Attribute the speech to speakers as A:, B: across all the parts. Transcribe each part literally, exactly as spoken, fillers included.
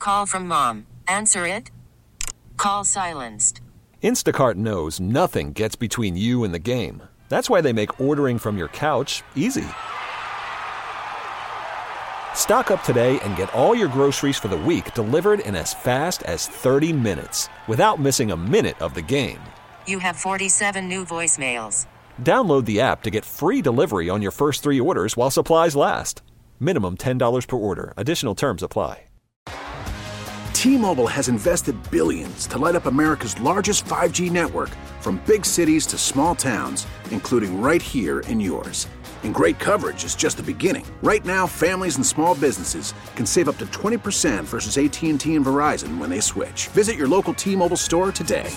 A: call from mom. Answer it. Call silenced.
B: Instacart knows nothing gets between you and the game. That's why they make ordering from your couch easy. Stock up today and get all your groceries for the week delivered in as fast as thirty minutes without missing a minute of the game.
A: You have forty-seven new voicemails.
B: Download the app to get free delivery on your first three orders while supplies last. Minimum ten dollars per order. Additional terms apply.
C: T-Mobile has invested billions to light up America's largest five G network, from big cities to small towns, including right here in yours. And great coverage is just the beginning. Right now, families and small businesses can save up to twenty percent versus A T and T and Verizon when they switch. Visit your local T-Mobile store today.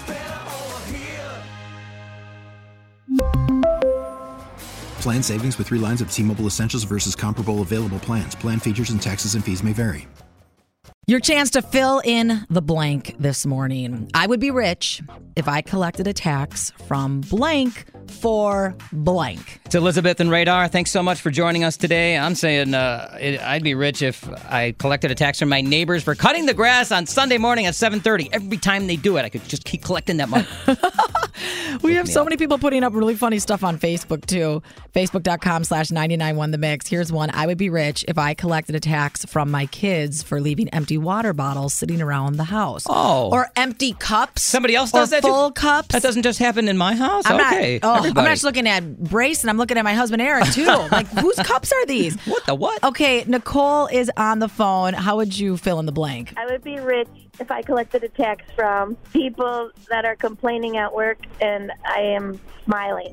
D: Plan savings with three lines of T-Mobile Essentials versus comparable available plans. Plan features and taxes and fees may vary.
E: Your chance to fill in the blank this morning. I would be rich if I collected a tax from blank for blank.
F: It's Elizabeth and Radar. Thanks so much for joining us today. I'm saying uh, it, I'd be rich if I collected a tax from my neighbors for cutting the grass on Sunday morning at seven thirty. Every time they do it, I could just keep collecting that money.
E: We have so many people putting up really funny stuff on Facebook, too. Facebook.com slash 991 The Mix. Here's one. I would be rich if I collected a tax from my kids for leaving empty water bottles sitting around the house.
F: Oh.
E: Or empty cups.
F: Somebody else does
E: or
F: that
E: full
F: too?
E: cups.
F: That doesn't just happen in my house?
E: I'm
F: okay.
E: Not, oh,
F: Everybody.
E: I'm not just looking at Brace, and I'm looking at my husband, Aaron, too. Like, whose cups are these?
F: What the what?
E: Okay, Nicole is on the phone. How would you fill in the blank?
G: I would be rich if I collected a tax from people that are complaining at work and I am smiling.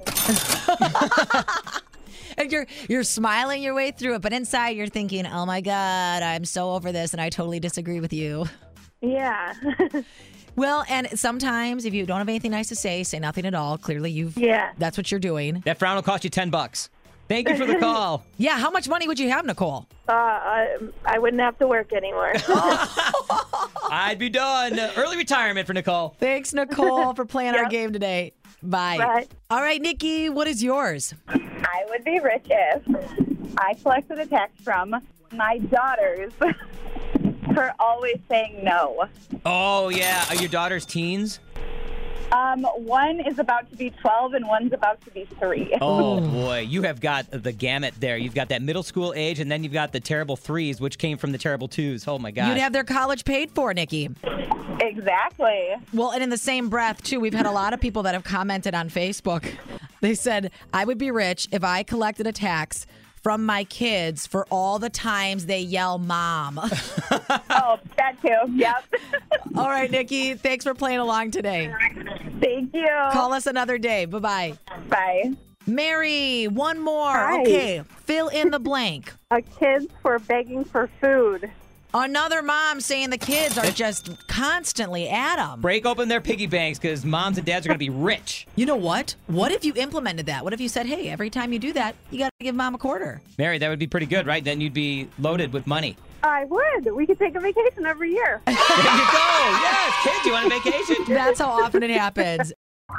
E: And you're you're smiling your way through it, but inside you're thinking, oh my God, I'm so over this and I totally disagree with you.
G: Yeah.
E: Well, and sometimes if you don't have anything nice to say, say nothing at all. Clearly you've
G: Yeah.
E: that's what you're doing.
F: That frown will cost you ten bucks. Thank you for the call.
E: Yeah, how much money would you have, Nicole?
G: Uh, I, I wouldn't have to work anymore.
F: I'd be done. Early retirement for Nicole.
E: Thanks, Nicole, for playing
G: Yep.
E: our game today. Bye.
G: Bye.
E: All right, Nikki, what is yours?
H: I would be rich if I collected a tax from my daughters for always saying no.
F: Oh, yeah. Are your daughters teens?
H: Um, one is about to be twelve and one's about to be three.
F: Oh, boy. You have got the gamut there. You've got that middle school age, and then you've got the terrible threes, which came from the terrible twos. Oh, my God.
E: You'd have their college paid for, Nikki.
H: Exactly.
E: Well, and in the same breath, too, we've had a lot of people that have commented on Facebook. They said, I would be rich if I collected a tax from my kids for all the times they yell mom.
H: Oh, that too. Yep.
E: All right, Nikki, thanks for playing along today.
H: Thank you.
E: Call us another day. Bye-bye.
H: Bye.
E: Mary, one more.
G: Hi.
E: Okay, fill in the blank.
G: A kids were begging for food.
E: Another mom saying the kids are just constantly at them.
F: Break open their piggy banks because moms and dads are going to be rich.
E: You know what? What if you implemented that? What if you said, hey, every time you do that, you got to give mom a quarter?
F: Mary, that would be pretty good, right? Then you'd be loaded with money.
G: I would. We could take a vacation every year.
F: There you go. Yes, kids, you want a vacation?
E: That's how often it happens.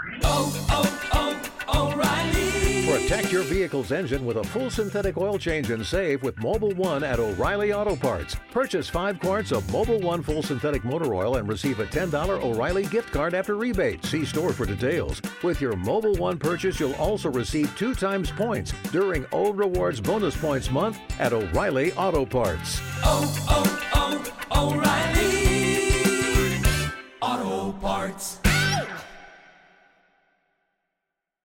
I: Protect your vehicle's engine with a full synthetic oil change and save with Mobil one at O'Reilly Auto Parts. Purchase five quarts of Mobil one full synthetic motor oil and receive a ten dollars O'Reilly gift card after rebate. See store for details. With your Mobil one purchase, you'll also receive two times points during O Rewards Bonus Points Month at O'Reilly Auto Parts.
J: Oh, oh, oh, O'Reilly Auto Parts.